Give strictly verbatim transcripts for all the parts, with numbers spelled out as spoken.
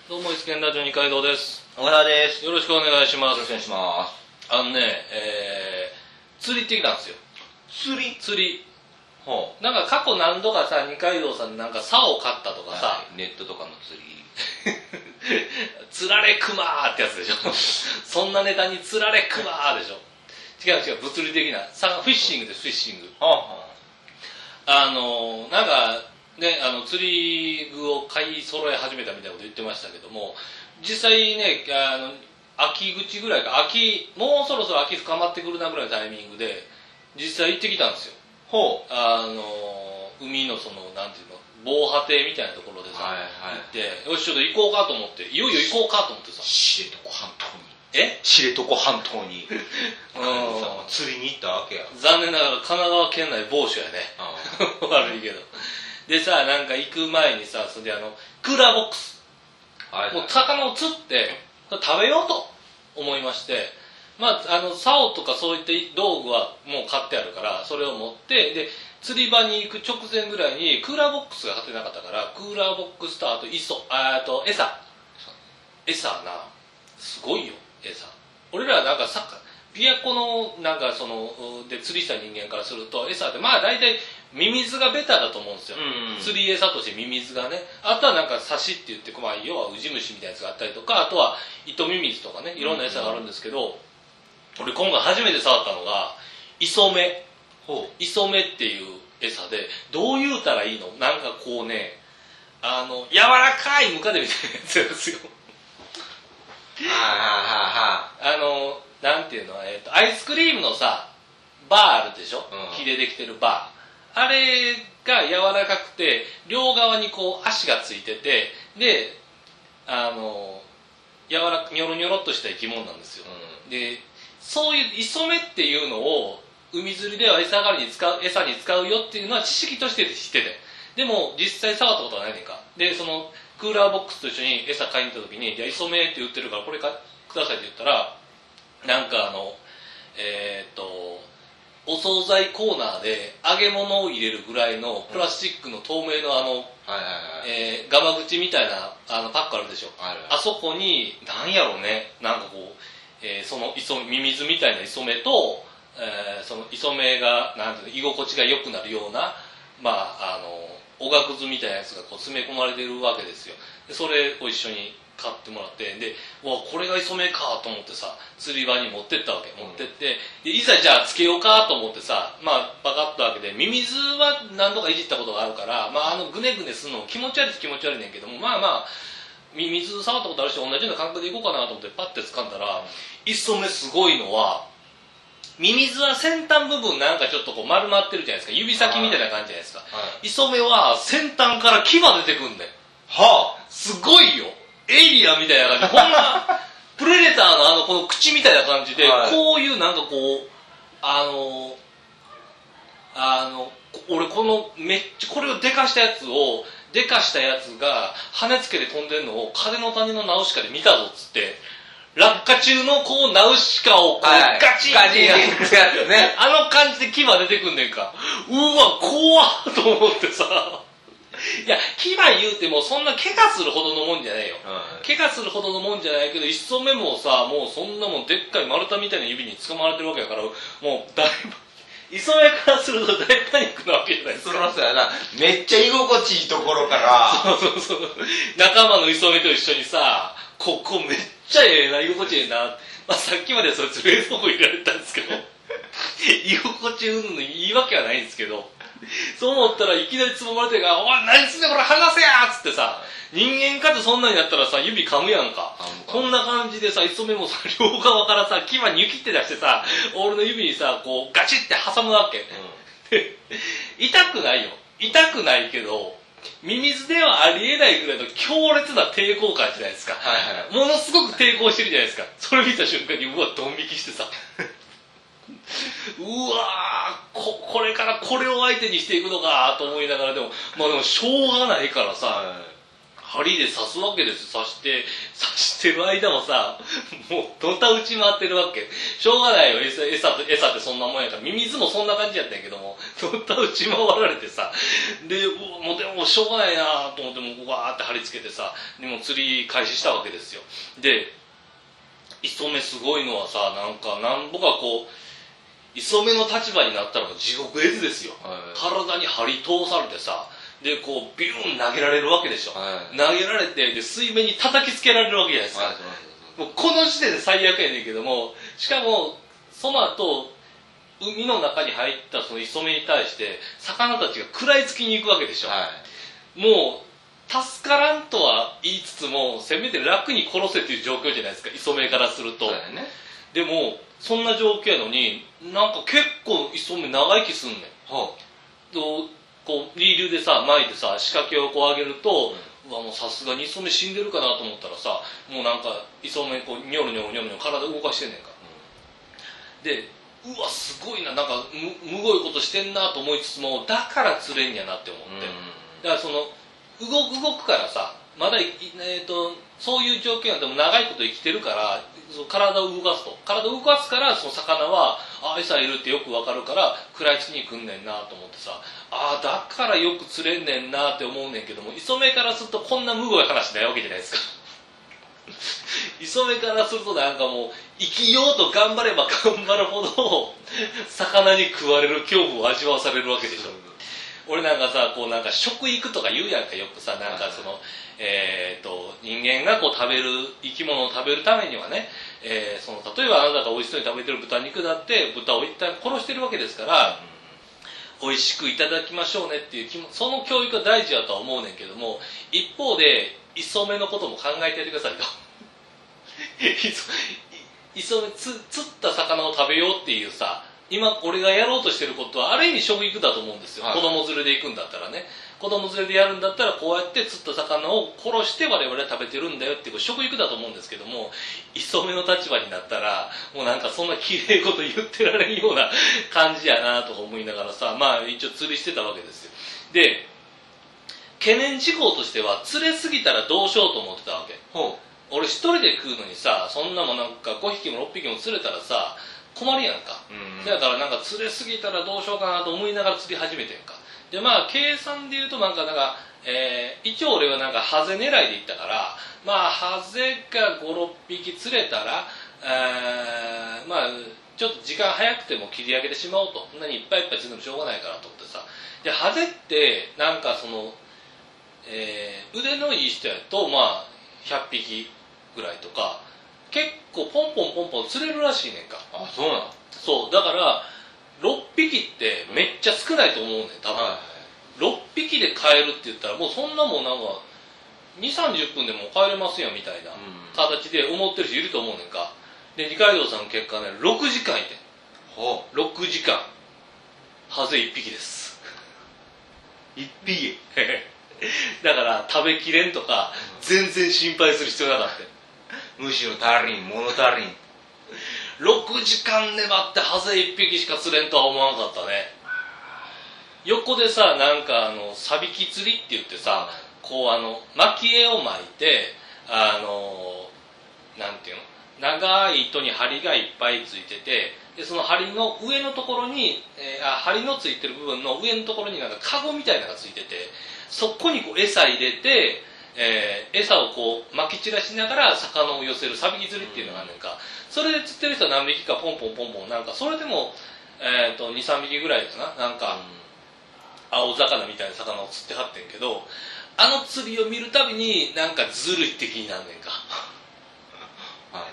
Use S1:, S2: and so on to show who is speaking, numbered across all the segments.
S1: どうも、いつけんラジオ二階堂です。
S2: 小川です。
S1: よろしくお願いします。
S2: よろしくお願いします。
S1: あのね、えー、釣り行ってきたんですよ。
S2: 釣り
S1: 釣り。
S2: ほ
S1: う。なんか過去何度かさ、二階堂さんでなんか竿を買ったとかさ、
S2: はい、ネットとかの釣り。
S1: 釣られ熊ーってやつでしょ。そんなネタに釣られ熊ーでしょ。違う違う、物理的な。さフィッシングです、フィッシング。
S2: は
S1: あの、なんか、ね、あの釣り具を買い揃え始めたみたいなこと言ってましたけども、実際ね、あの秋口ぐらいか、秋もうそろそろ秋深まってくるなぐらいのタイミングで実際行ってきたんですよ。
S2: ほう。
S1: あの海のそのなんていうの防波堤みたいなところでさ、
S2: はいはい、
S1: 行ってよしちょっと行こうかと思って、いよいよ行こうかと思ってさ、
S2: 知床半島に
S1: え
S2: 知床半島に
S1: うん
S2: 釣りに行ったわけや。
S1: 残念ながら神奈川県内某所やね。悪いけど。でさ、なんか行く前にさ、それであのクーラーボックス、
S2: はいはい、
S1: もう魚を釣って食べようと思いまして、まあ、あの竿とかそういった道具はもう買ってあるから、それを持ってで釣り場に行く直前ぐらいにクーラーボックスが買ってなかったから、クーラーボックスとあと磯、あと餌餌な、すごいよ餌。俺らなんかサッカー琵琶湖のなんかそので釣りした人間からすると、餌ってまあ大体ミミズがベターだと思うんですよ、うんうん、釣り餌としてミミズがね。あとはなんかサシって言って、まあ、要はウジ虫みたいなやつがあったりとか、あとは糸ミミズとかね、いろんな餌があるんですけど、うんうん、俺今回初めて触ったのが磯目。磯目っていう餌で、どう言うたらいいの、なんかこうね、あの柔らかいムカデみたいなやつですよ。
S2: あ
S1: のなんていうの、えーと、アイスクリームのさバーあるでしょ、うん、木でできてるバー、あれが柔らかくて両側にこう足がついてて、であの柔らかニョロニョロっとした生き物なんですよ、うん、でそういう磯目っていうのを海釣りでは餌代わりに使う餌に使うよっていうのは知識として知ってて、でも実際触ったことはないねんか。でそのクーラーボックスと一緒に餌買いに行った時に、いや磯目って売ってるからこれくださいって言ったら、なんかあのえー、っとお惣菜コーナーで揚げ物を入れるぐらいのプラスチックの透明のあの、えー、ガマ口みたいなあのパックあるでしょ、あるある、あそこになんやろうね、なんかこう、えー、その磯ミミズみたいな磯目と、えー、その磯目がなんていうの居心地が良くなるような、まああのおがくずみたいなやつがこう詰め込まれてるわけですよ。でそれを一緒に買ってもらって、でわこれが磯目かと思ってさ、釣り場に持ってったわけ、持ってって、でいざじゃあつけようかと思ってさ、まあバカッと開けて、ミミズは何度かいじったことがあるから、まああのグネグネするのも気持ち悪いって気持ち悪いねんけども、まあまあミミズ触ったことあるし同じような感覚でいこうかなと思ってパッて掴んだら、磯目すごいのは、ミミズは先端部分なんかちょっとこう丸まってるじゃないですか、指先みたいな感じじゃないですか、はい、磯目は先端から牙出てくんねん。はあ、すごいよ、エイリアンみたいな感じ、こんなプレデターのあのこの口みたいな感じで、はい、こういうなんかこうあのあの俺このめっちゃこれをでかしたやつをでかしたやつが羽つけて飛んでるのを風の谷のナウシカで見たぞっつって、落下中のこうナウシカをこう、はい、ガチンってやるやつね、あの感じで牙出てくんねんか。うわ怖っと思ってさ、いや牙言うてもそんな怪我するほどのもんじゃないよ、うん、怪我するほどのもんじゃないけど、一層目もさ、もうそんなもんでっかい丸太みたいな指に掴まれてるわけだから、もうだいぶ磯目からすると大パニックなわけじゃないですか。
S2: そらそうやな、めっちゃ居心地いいところから
S1: そうそうそう、仲間の磯目と一緒にさ、ここめっちゃええな、居心地ええな、まあ、さっきまでそいつ冷蔵庫入れられたんですけど居心地うんのいいわけはないんですけど、そう思ったらいきなりつぼまれてが、お前何すんねんこれ剥がせやっつってさ、人間かってそんなにやったらさ指噛むやんか。こんな感じでさ、磯目もさ両側からさ牙にゅきって出してさ、俺の指にさこうガチって挟むわけ、うん、痛くないよ、痛くないけどミミズではありえないぐらいの強烈な抵抗感じゃないですか、はいはい、ものすごく抵抗してるじゃないですか。それ見た瞬間にうわドン引きしてさうわー こ, これからこれを相手にしていくのかと思いながら、でもまあでもしょうがないからさ、はい、針で刺すわけです。刺して刺ししてる間もさ、もうどた打ち回ってるわけ。しょうがないよ、餌餌と餌ってそんなもんやから。ミミズもそんな感じやったんやけども、どた打ち回られてさ、でもうでもしょうがないなと思ってもうわーって貼り付けてさ、でも釣り開始したわけですよ。で磯目すごいのはさ、なんかなんぼかこう磯目の立場になったらもう地獄絵図ですよ、はい、体に針通されてさ、でこうビューン投げられるわけでしょ、はい、投げられてで水面に叩きつけられるわけじゃないですか、はい、もうこの時点で最悪やねんけども、しかもその後海の中に入ったその磯目に対して魚たちが食らいつきに行くわけでしょ、はい、もう助からんとは言いつつもせめて楽に殺せっていう状況じゃないですか、磯目からすると、はいね、でもそんな状況やのになんか結構磯目長生きすんねん、はあ、とこうリールでさ巻いてさ仕掛けをこう上げると、うん、うわもうさすがに磯目死んでるかなと思ったらさ、もうなんか磯目こうニョロニョロニョロニョロ体動かしてんねんか、うん、でうわすごいな、なんか む, むごいことしてんなと思いつつもだから釣れんやなって思って、うん、だからその動く動くからさまだ、えー、とそういう状況なんても長いこと生きてるからその体を動かすと体を動かすからその魚はあ餌いるってよく分かるから食らいつきに来んねんなと思ってさ、あだからよく釣れんねんなって思うねんけども、磯目からするとこんなむごい話ないわけじゃないですか磯目からするとなんかもう生きようと頑張れば頑張るほど魚に食われる恐怖を味わわされるわけでしょ。俺なんかさこうなんか食育とか言うやんか、よくさなんかその、えー、と人間がこう食べる生き物を食べるためにはね、えー、その例えばあなたが美味しそうに食べてる豚肉だって豚を一旦殺してるわけですから、美味しくいただきましょうねっていうその教育が大事だとは思うねんけども、一方で磯目のことも考えてやってくださいと磯目つ釣った魚を食べようっていうさ、今俺がやろうとしてることはある意味食育だと思うんですよ、はい、子供連れで行くんだったらね、子供連れでやるんだったらこうやって釣った魚を殺して我々は食べてるんだよっていう食育だと思うんですけども、磯目の立場になったらもうなんかそんな綺麗事言ってられんような感じやなとか思いながらさ、まあ一応釣りしてたわけですよ。で懸念事項としては釣れすぎたらどうしようと思ってたわけ。ほう俺一人で食うのにさ、そんなもんなんかごひきもろっぴきも釣れたらさ困るやんか、うん、だからなんか釣れすぎたらどうしようかなと思いながら釣り始めてんか。でまあ計算で言うとなんかなんか、えー、一応俺はなんかハゼ狙いで行ったから、まあハゼがごろっぴき釣れたら、えー、まあちょっと時間早くても切り上げてしまおうと、そんなにいっぱいいっぱい釣るのもしょうがないからと思ってさ、でハゼってなんかその、えー、腕のいい人やとまあひゃっぴきぐらいとか結構ポンポンポンポン釣れるらしいねんか。
S2: あ、そうなん。
S1: そうだからろっぴきってめっちゃ少ないと思うねん多分、はい、ろっぴきで買えるって言ったらもうそんなもんなんかにじゅうさんじゅっぷんでも買えれますよみたいな形で思ってる人いると思うねんか。で二階堂さんの結果ねろくじかんいてん、はあ、ろくじかんハゼいっぴきです
S2: いっぴき
S1: だから食べきれんとか全然心配する必要なかった。
S2: むしろ足りん物足りん
S1: ろくじかん粘ってハゼいっぴきしか釣れんとは思わなかったね。横でさなんかあのサビキ釣りって言ってさ、こうあの蒔絵を巻いてあのなんていうの長い糸に針がいっぱいついてて、でその針の上のところに、えー、あ針のついてる部分の上のところになんかカゴみたいなのがついてて、そこにこう餌入れて、えー、餌をこう撒き散らしながら魚を寄せるサビキ釣りっていうのがあるねんか。それで釣ってる人は何匹かポンポンポンポンなんかそれでも、えー、とにさんびきぐらいかな、なんか青魚みたいな魚を釣ってはってんけど、あの釣りを見るたびになんかずるいって気になんねんかはい、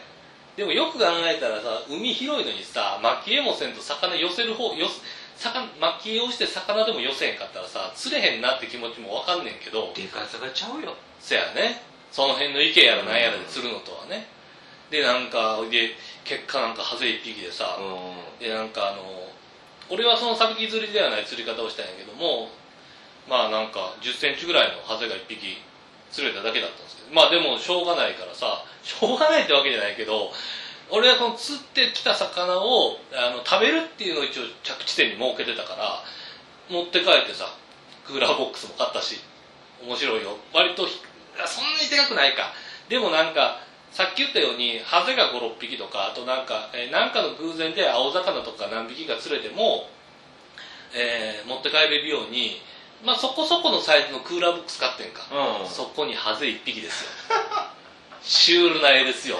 S1: でもよく考えたらさ海広いのにさ蒔絵もせんと魚寄せる方よ蒔絵をして魚でも寄せへんかったらさ釣れへんなって気持ちも分かんねんけど、
S2: でかさがちゃうよ。
S1: せやね、その辺の池やらなんやらで釣るのとはね。でなんかで結果なんかハゼいっぴきでさ、でなんかあの俺はそのサビキ釣りではない釣り方をしたんやけども、まあなんかじゅっセンチぐらいのハゼがいっぴき釣れただけだったんですけど、まあでもしょうがないからさ、しょうがないってわけじゃないけど、俺はこの釣ってきた魚をあの食べるっていうのを一応着地点に設けてたから持って帰ってさ、クーラーボックスも買ったし面白いよ割と。そんなにでかくないか、でもなんかさっき言ったようにハゼがごろっぴきとか、あとなんか、えーなんかの偶然で青魚とか何匹か釣れても、えー持って帰れるように、まあ、そこそこのサイズのクーラーボックス買ってんか、
S2: うん
S1: そこにハゼいっぴきですよシュールな絵ですよ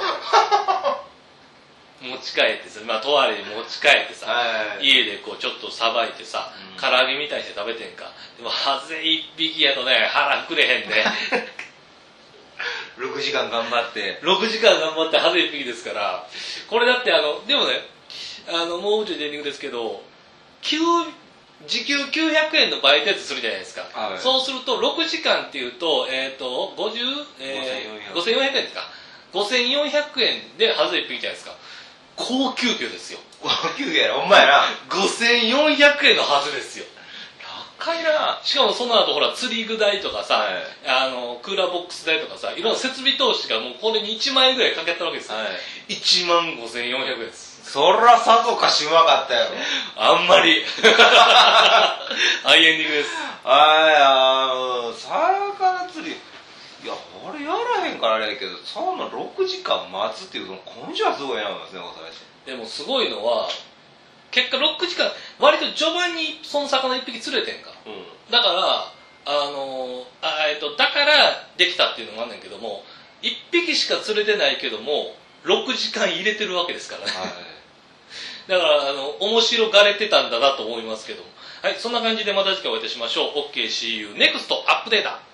S1: 持ち帰ってさ、まあ、とあれに持ち帰ってさ、
S2: はい
S1: 家でこうちょっとさばいてさ、
S2: うん
S1: 唐揚げみたいにして食べてんか。でもハゼいっぴきやとね腹膨れへんね
S2: ろくじかん頑張って
S1: ろくじかん頑張ってハゼいっぴきですから、これだってあのでもね、あのもうちょいデーティングですけど、きゅう時給きゅうひゃくえんのバイトやつするじゃないですか、
S2: はい
S1: そうするとろくじかんっていうと、えー、とごじゅう、えー、ごせんよんひゃくえんですか、ごせんよんひゃくえんでハゼいっぴきじゃないですか。高級魚ですよ。
S2: 高級魚やろ、ほんまやな。
S1: ごせんよんひゃくえんのはずですよ。
S2: 高いな。
S1: しかもその後ほら釣り具代とかさ、
S2: はい
S1: あのクーラーボックス代とかさ、いろんな設備投資がもうこれにいちまんえんぐらいかけたわけですよ、
S2: はい、
S1: いちまんごせんよんひゃくえんです。
S2: そらさぞかしうまかったよ。
S1: あんまりハイエンディングです。
S2: はい、あの魚釣り、いや俺やらへんからあれやけど、そんなろくじかん待つっていうの根性はすごいな思いますね、大阪市。
S1: でもすごいのは結果ろくじかん、割と序盤にその魚いっぴき釣れてんか、
S2: うん、
S1: だからあのあ、えっと、だからできたっていうのもあんねんけども、いっぴきしか釣れてないけどもろくじかん入れてるわけですからね、
S2: はい
S1: だからあの面白がれてたんだなと思いますけども、はい、そんな感じでまた次回お会いいたしましょう。 オーケーシーユーネクスト アップデート。